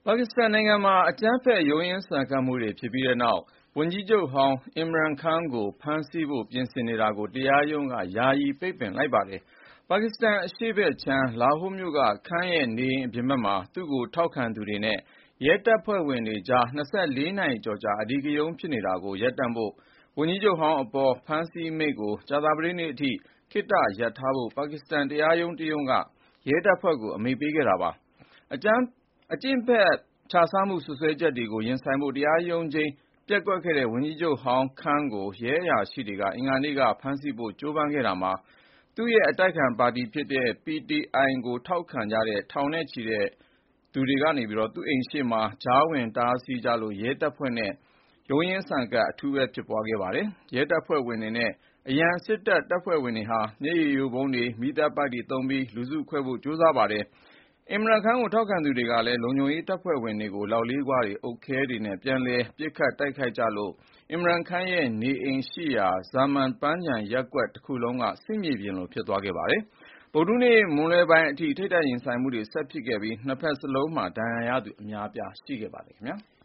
ပါကစ္စတန်နိုင်ငံမှာ အကြမ်းဖက် ရုန်းရင်းဆန်ခတ်မှုတွေ ဖြစ်ပြီးတဲ့နောက် ဝန်ကြီးချုပ်ဟောင်း Imran Khan ကို ဖမ်းဆီးဖို့ ပြင်ဆင်နေတာကို တရားရုံးက ယာယီပိတ်ပင်လိုက်ပါတယ်။ ပါကစ္စတန် အရှေ့ဘက်ခြမ်း လာဟိုမြို့က Khan ရဲ့ နေအိမ်အပြင်ဘက်မှာ သူ့ကို ထောက်ခံသူတွေနဲ့ ရဲတပ်ဖွဲ့ဝင်တွေကြား ၂၄ နာရီကျော်ကြာ အဓိကရုဏ်း ဖြစ်နေတာကို ရပ်တန့်ဖို့ ဝန်ကြီးချုပ်ဟောင်းအပေါ် ဖမ်းဆီးမိန့်ကို ကြာသပတေးနေ့အထိ ခေတ္တရပ်ထားဖို့ ပါကစ္စတန် တရားရုံးတရုံးက ရဲတပ်ဖွဲ့ကို အမိန့်ပေးခဲ့တာပါ။ အကျင့်ပျက်ခြစားမှု စွပ်စွဲချက်တွေကို ရင်ဆိုင်ဖို့ တရားရုံးချိန်း ပျက်ကွက်ခဲ့တဲ့ ဝန်ကြီးချုပ်ဟောင်း Khan ကို ရဲအရာရှိတွေက အင်္ဂါနေ့က ဖမ်းဆီးဖို့ ကြိုးပမ်းခဲ့တာမှာ သူ့ရဲ့ အတိုက်အခံပါတီဖြစ်တဲ့ PTI ကို ထောက်ခံကြတဲ့ ထောင်နဲ့ချီတဲ့သူတွေက သူ့အိမ်ရှေ့မှာ ကြားဝင်တားဆီးကြလို့ ရဲတပ်ဖွဲ့နဲ့ ရုန်းရင်းဆန်ခတ် အထူးဖြစ်ခဲ့ပါတယ်။ ရဲတပ်ဖွဲ့ဝင်တွေနဲ့ အရန်စစ်တပ်ဖွဲ့ဝင်တွေဟာ မျက်ရည်ယိုဗုံးတွေ၊ မီးသတ်ပိုက်တွေသုံးပြီး လူစုခွဲဖို့ ကြိုးစားခဲ့ပါတယ်။ Imran Khan ကို ထောက်ခံသူတွေကလည်း လုံခြုံရေးတပ်ဖွဲ့ဝင်တွေကို လောက်လေးခွတွေ၊ အုတ်ခဲတွေနဲ့ ပြန်လည် ပစ်ခတ်တိုက်ခိုက်ကြလို့ Imran Khan ရဲ့ နေအိမ်ရှိရာ Zaman ပန်းခြံရပ်ကွက် တခုလုံး စစ်မြေပြင်လို ဖြစ်သွားခဲ့ပါတယ်။ ဗုဒ္ဓဟူးနေ့ မွန်းလွဲပိုင်းအထိ ထိပ်တိုက်ရင်ဆိုင်မှုတွေ ဆက်ဖြစ်ခဲ့ပြီး နှစ်ဖက်စလုံးမှာ ဒဏ်ရာရသူ အများအပြား ရှိခဲ့ပါတယ်။